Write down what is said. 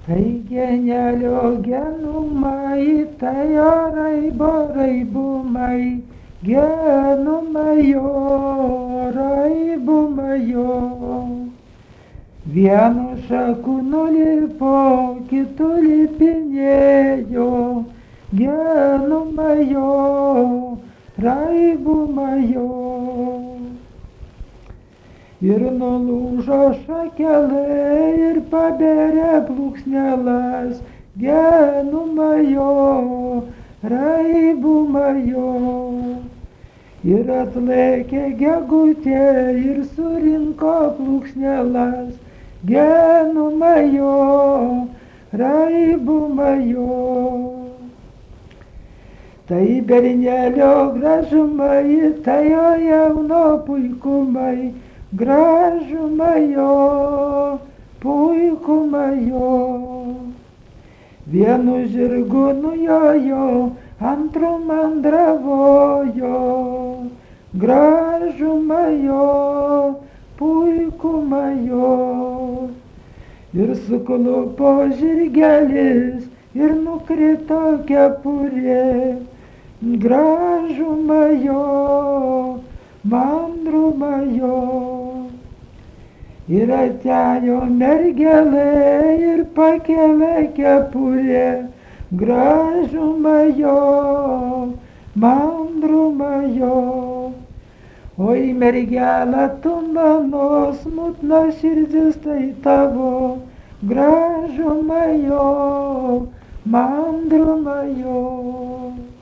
Tai genelio genumai, tai raibumai, genumai jo, raibumai jo. Vienu šaku nulipo, kitu lipinėjo, genumai jo, raibumai jo. Ir nulūžo šakelė ir pabėrė plūksnelas, genumai jo, raibumai jo. Ir atlaikė gegutė ir surinko plūksnelas, genumai jo, raibumai jo. Tai bernelio gražumai, tai jo jauno puikumai, gražumai jo, puikumai jo. Vienu žirgu nujojo, antru mandravojo, gražumai jo, puikumai jo. Ir suklupo žirgelis ir nukrito kepurė, gražumai jo, mandrumai jo. Ir atėjo mergelė ir pakėlė kepurė, gražumai jo, mandrumai jo. Oi mergelė, tu mano smutna širdis tai tavo, gražumai jo, mandrumai jo.